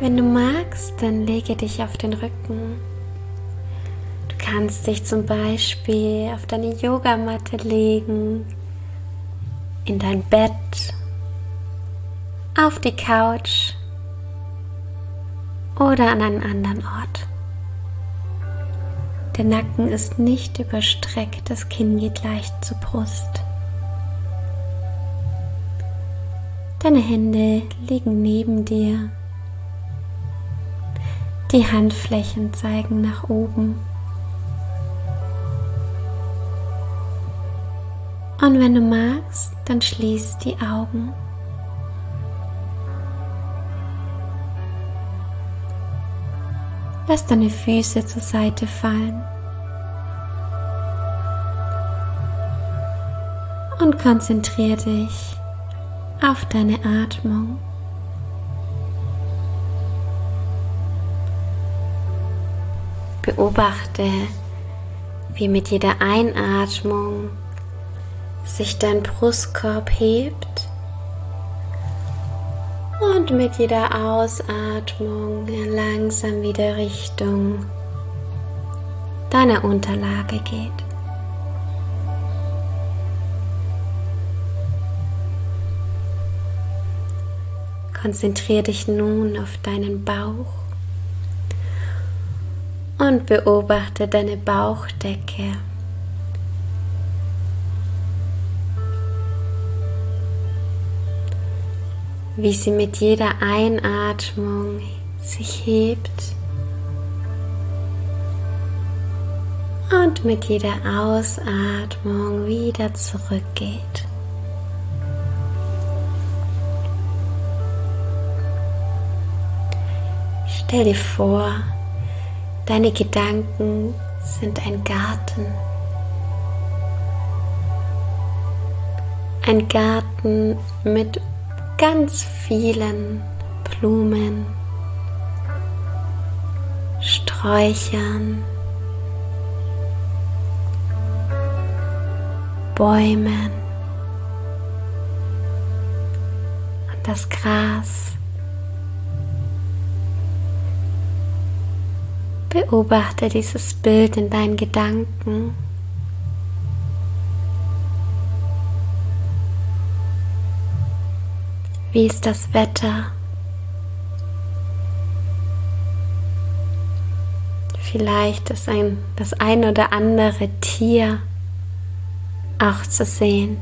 Wenn du magst, dann lege dich auf den Rücken. Du kannst dich zum Beispiel auf deine Yogamatte legen, in dein Bett, auf die Couch oder an einen anderen Ort. Der Nacken ist nicht überstreckt, das Kinn geht leicht zur Brust. Deine Hände liegen neben dir. Die Handflächen zeigen nach oben. Und wenn du magst, dann schließ die Augen. Lass deine Füße zur Seite fallen. Und konzentriere dich auf deine Atmung. Beobachte, wie mit jeder Einatmung sich dein Brustkorb hebt und mit jeder Ausatmung langsam wieder Richtung deiner Unterlage geht. Konzentriere dich nun auf deinen Bauch und beobachte deine Bauchdecke. Wie sie mit jeder Einatmung sich hebt und mit jeder Ausatmung wieder zurückgeht. Stell dir vor, deine Gedanken sind ein Garten. Ein Garten mit ganz vielen Blumen, Sträuchern, Bäumen und das Gras. Beobachte dieses Bild in deinen Gedanken. Wie ist das Wetter? Vielleicht ist das ein oder andere Tier auch zu sehen.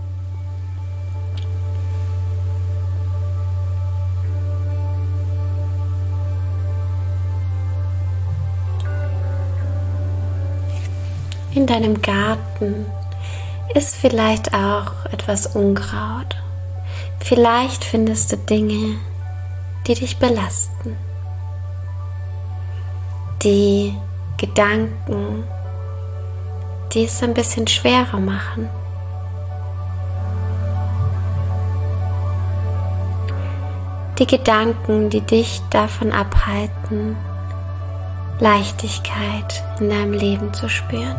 In deinem Garten ist vielleicht auch etwas Unkraut. Vielleicht findest du Dinge, die dich belasten. Die Gedanken, die es ein bisschen schwerer machen. Die Gedanken, die dich davon abhalten, Leichtigkeit in deinem Leben zu spüren.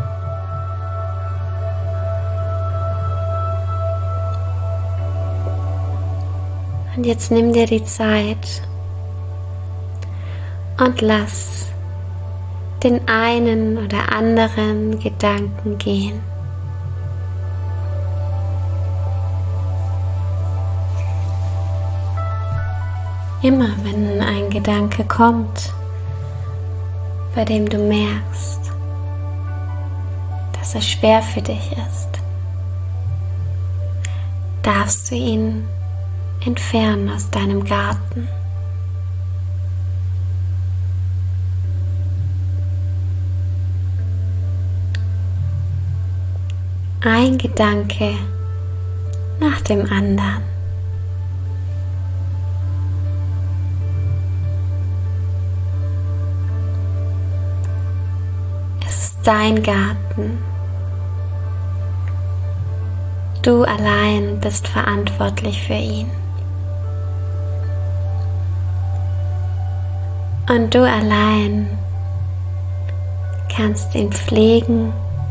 Und jetzt nimm dir die Zeit und lass den einen oder anderen Gedanken gehen. Immer wenn ein Gedanke kommt, bei dem du merkst, dass er schwer für dich ist, darfst du ihn entfernen aus deinem Garten. Ein Gedanke nach dem anderen. Es ist dein Garten. Du allein bist verantwortlich für ihn. Und du allein kannst ihn pflegen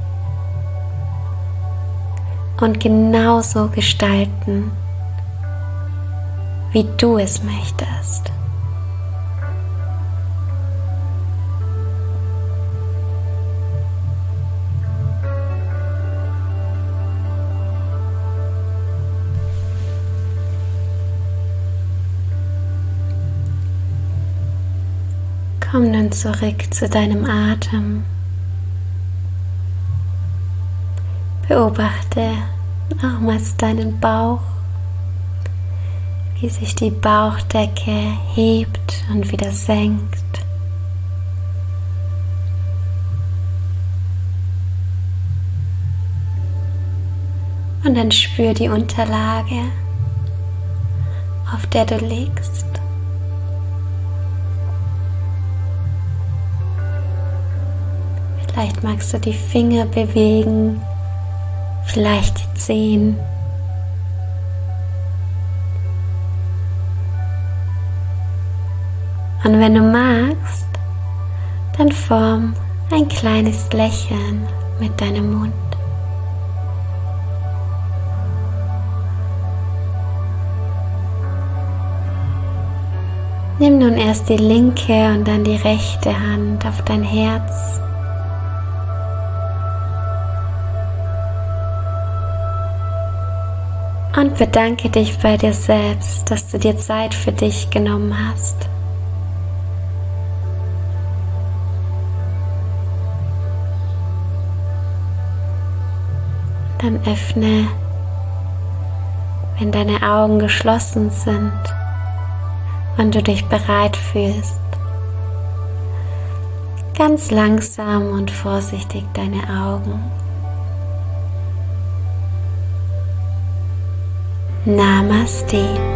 und genauso gestalten, wie du es möchtest. Komm nun zurück zu deinem Atem. Beobachte nochmals deinen Bauch, wie sich die Bauchdecke hebt und wieder senkt. Und dann spür die Unterlage, auf der du liegst. Vielleicht magst du die Finger bewegen, vielleicht die Zehen. Und wenn du magst, dann form ein kleines Lächeln mit deinem Mund. Nimm nun erst die linke und dann die rechte Hand auf dein Herz. Und bedanke dich bei dir selbst, dass du dir Zeit für dich genommen hast. Dann öffne, wenn deine Augen geschlossen sind und du dich bereit fühlst, ganz langsam und vorsichtig deine Augen. Namaste.